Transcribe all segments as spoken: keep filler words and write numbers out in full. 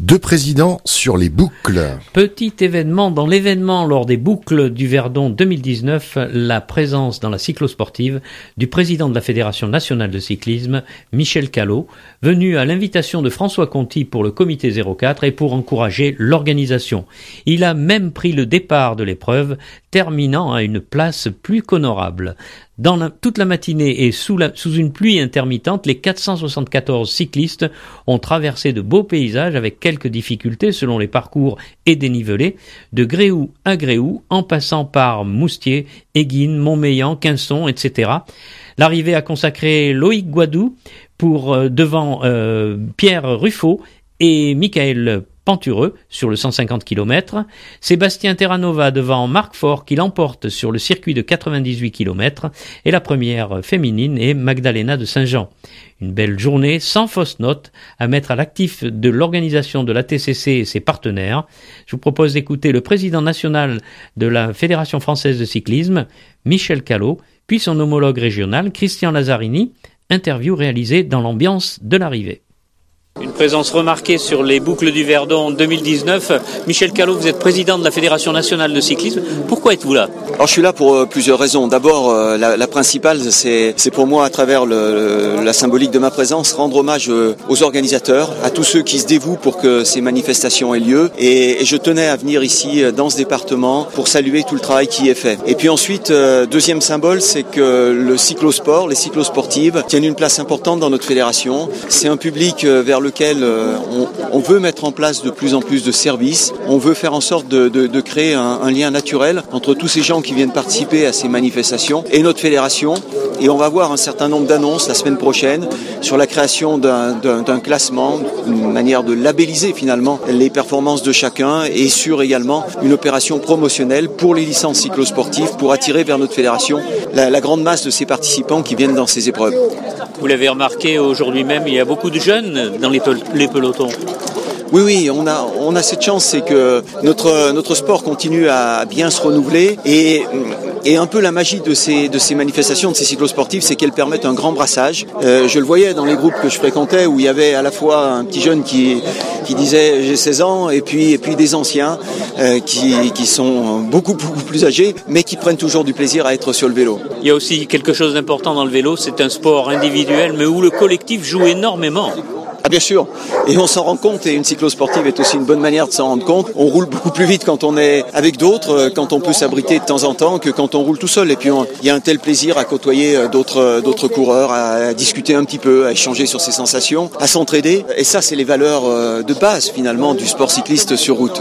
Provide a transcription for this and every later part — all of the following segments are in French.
Deux présidents sur les boucles. Petit événement dans l'événement lors des boucles du Verdon deux mille dix-neuf, la présence dans la cyclosportive du président de la Fédération nationale de cyclisme, Michel Callot, venu à l'invitation de François Conti pour le comité zéro quatre et pour encourager l'organisation. Il a même pris le départ de l'épreuve, terminant à une place plus qu'honorable. Dans la, toute la matinée et sous, la, sous une pluie intermittente, les quatre cent soixante-quatorze cyclistes ont traversé de beaux paysages avec quelques difficultés selon les parcours et dénivelés, de Gréoux à Gréoux, en passant par Moustier, Éguines, Montmélian, Quinçon, et cetera. L'arrivée a consacré Loïc Guadou pour euh, devant euh, Pierre Ruffo et Michael Pentureux sur le cent cinquante kilomètres, Sébastien Terranova devant Marc Faure qui l'emporte sur le circuit de quatre-vingt-dix-huit kilomètres et la première féminine est Magdalena de Saint-Jean. Une belle journée sans fausse note à mettre à l'actif de l'organisation de l'A T C C et ses partenaires. Je vous propose d'écouter le président national de la Fédération française de cyclisme, Michel Callot, puis son homologue régional, Christian Lazzarini, interview réalisée dans l'ambiance de l'arrivée. Une présence remarquée sur les boucles du Verdon deux mille dix-neuf. Michel Callot, vous êtes président de la Fédération nationale de cyclisme. Pourquoi êtes-vous là ? Alors je suis là pour euh, plusieurs raisons. D'abord, euh, la, la principale, c'est, c'est pour moi, à travers le, le, la symbolique de ma présence, rendre hommage euh, aux organisateurs, à tous ceux qui se dévouent pour que ces manifestations aient lieu. Et, et je tenais à venir ici, euh, dans ce département, pour saluer tout le travail qui est fait. Et puis ensuite, euh, deuxième symbole, c'est que le cyclosport, les cyclosportives, tiennent une place importante dans notre fédération. C'est un public euh, vers lequel euh, on, on veut mettre en place de plus en plus de services. On veut faire en sorte de, de, de créer un, un lien naturel entre tous ces gens qui viennent participer à ces manifestations et notre fédération. Et on va voir un certain nombre d'annonces la semaine prochaine sur la création d'un, d'un, d'un classement, une manière de labelliser finalement les performances de chacun et sur également une opération promotionnelle pour les licences cyclosportives pour attirer vers notre fédération la, la grande masse de ces participants qui viennent dans ces épreuves. Vous l'avez remarqué aujourd'hui même, il y a beaucoup de jeunes dans les, pel- les pelotons. Oui, oui, on a, on a cette chance, c'est que notre, notre sport continue à bien se renouveler et, et un peu la magie de ces, de ces manifestations, de ces cyclosportives, c'est qu'elles permettent un grand brassage. Euh, je le voyais dans les groupes que je fréquentais où il y avait à la fois un petit jeune qui, qui disait j'ai seize ans et puis, et puis des anciens euh, qui, qui sont beaucoup, beaucoup plus âgés mais qui prennent toujours du plaisir à être sur le vélo. Il y a aussi quelque chose d'important dans le vélo, c'est un sport individuel mais où le collectif joue énormément. Ah bien sûr, et on s'en rend compte, et une cyclosportive est aussi une bonne manière de s'en rendre compte. On roule beaucoup plus vite quand on est avec d'autres, quand on peut s'abriter de temps en temps, que quand on roule tout seul. Et puis il y a un tel plaisir à côtoyer d'autres, d'autres coureurs, à discuter un petit peu, à échanger sur ses sensations, à s'entraider. Et ça, c'est les valeurs de base finalement du sport cycliste sur route.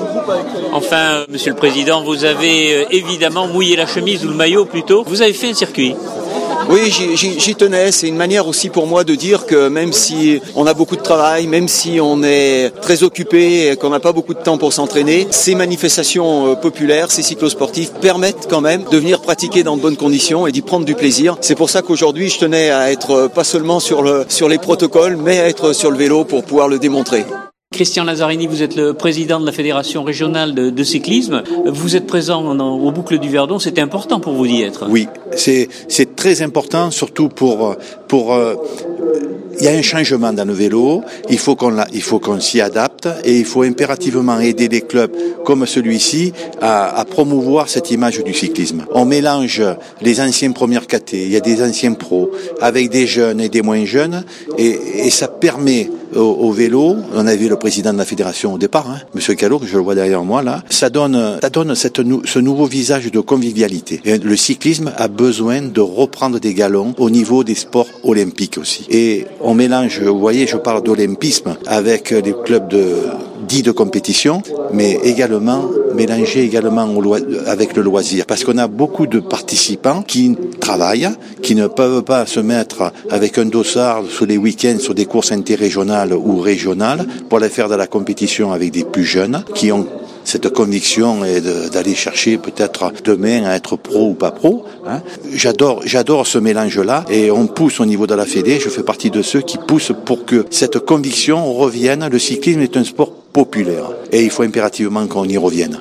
Enfin, Monsieur le Président, vous avez évidemment mouillé la chemise ou le maillot plutôt. Vous avez fait un circuit. Oui, j'y, j'y, j'y tenais. C'est une manière aussi pour moi de dire que même si on a beaucoup de travail, même si on est très occupé et qu'on n'a pas beaucoup de temps pour s'entraîner, ces manifestations populaires, ces cyclosportifs permettent quand même de venir pratiquer dans de bonnes conditions et d'y prendre du plaisir. C'est pour ça qu'aujourd'hui, je tenais à être pas seulement sur, le, sur les protocoles, mais à être sur le vélo pour pouvoir le démontrer. Christian Lazzarini, vous êtes le président de la Fédération régionale de, de cyclisme. Vous êtes présent dans, aux boucles du Verdon. C'était important pour vous d'y être. Oui, c'est, c'est très important, surtout pour... pour euh, il y a un changement dans le vélo, il faut qu'on la, il faut qu'on s'y adapte et il faut impérativement aider les clubs comme celui-ci à, à promouvoir cette image du cyclisme. On mélange les anciens premières caté, il y a des anciens pros avec des jeunes et des moins jeunes et, et ça permet au, au vélo, on a vu le président de la fédération au départ, hein, Monsieur Callot, que je le vois derrière moi là, ça donne, ça donne cette, ce nouveau visage de convivialité. Et le cyclisme a besoin de reprendre des galons au niveau des sports olympiques aussi. Et on mélange, vous voyez, je parle d'olympisme avec les clubs de dits de compétition, mais également mélanger également au loi, avec le loisir, parce qu'on a beaucoup de participants qui travaillent, qui ne peuvent pas se mettre avec un dossard sur les week-ends sur des courses interrégionales ou régionales pour aller faire de la compétition avec des plus jeunes qui ont cette conviction est de, d'aller chercher peut-être demain à être pro ou pas pro. Hein. J'adore, j'adore ce mélange-là et on pousse au niveau de la Fédé. Je fais partie de ceux qui poussent pour que cette conviction revienne. Le cyclisme est un sport populaire et il faut impérativement qu'on y revienne.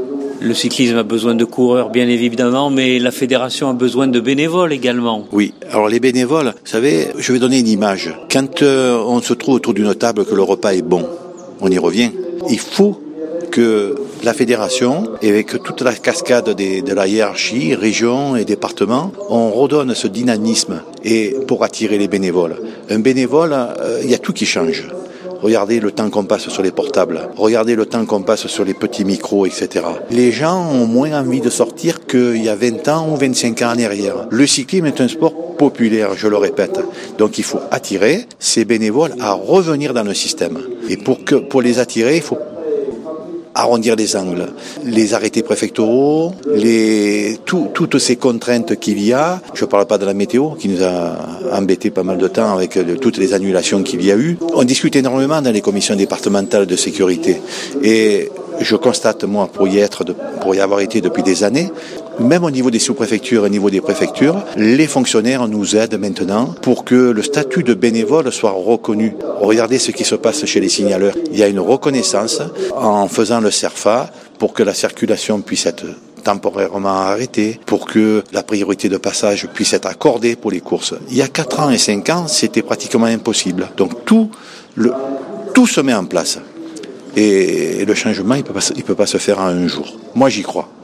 Le cyclisme a besoin de coureurs, bien évidemment, mais la fédération a besoin de bénévoles également. Oui, alors les bénévoles, vous savez, je vais donner une image. Quand euh, on se trouve autour d'une table que le repas est bon, on y revient. Il faut que la fédération, et avec toute la cascade des, de la hiérarchie, région et département, on redonne ce dynamisme et pour attirer les bénévoles. Un bénévole, euh, il y a tout qui change. Regardez le temps qu'on passe sur les portables. Regardez le temps qu'on passe sur les petits micros, et cetera. Les gens ont moins envie de sortir qu'il y a vingt ans ou vingt-cinq ans en arrière. Le cyclisme est un sport populaire, je le répète. Donc il faut attirer ces bénévoles à revenir dans le système. Et pour que, pour les attirer, il faut arrondir les angles, les arrêtés préfectoraux, les, tout, toutes ces contraintes qu'il y a. Je ne parle pas de la météo, qui nous a embêté pas mal de temps avec de, toutes les annulations qu'il y a eu. On discute énormément dans les commissions départementales de sécurité. Et je constate, moi, pour y être, de, pour y avoir été depuis des années, même au niveau des sous-préfectures et au niveau des préfectures, les fonctionnaires nous aident maintenant pour que le statut de bénévole soit reconnu. Regardez ce qui se passe chez les signaleurs. Il y a une reconnaissance en faisant le CERFA pour que la circulation puisse être temporairement arrêtée, pour que la priorité de passage puisse être accordée pour les courses. Il y a quatre ans et cinq ans, c'était pratiquement impossible. Donc tout, le, tout se met en place. Et le changement, il peut pas, il peut pas se faire en un jour. Moi, j'y crois.